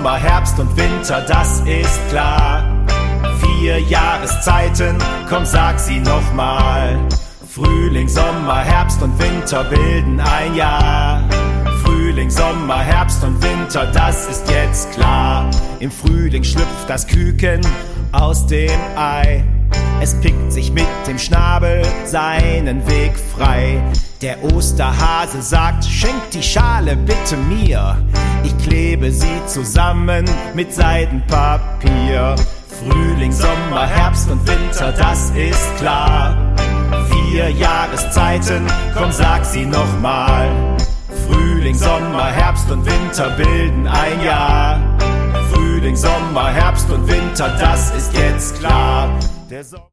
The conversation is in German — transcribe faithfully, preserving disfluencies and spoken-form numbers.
Sommer, Herbst und Winter, das ist klar. Vier Jahreszeiten, komm sag sie nochmal. Frühling, Sommer, Herbst und Winter bilden ein Jahr. Frühling, Sommer, Herbst und Winter, das ist jetzt klar. Im Frühling schlüpft das Küken aus dem Ei. Es pickt sich mit dem Schnabel seinen Weg frei. Der Osterhase sagt, schenkt die Schale bitte mir. Ich klebe sie zusammen mit Seidenpapier. Frühling, Sommer, Herbst und Winter, das ist klar. Vier Jahreszeiten, komm sag sie nochmal. Frühling, Sommer, Herbst und Winter bilden ein Jahr. Frühling, Sommer, Herbst und Winter, das ist jetzt klar. Der so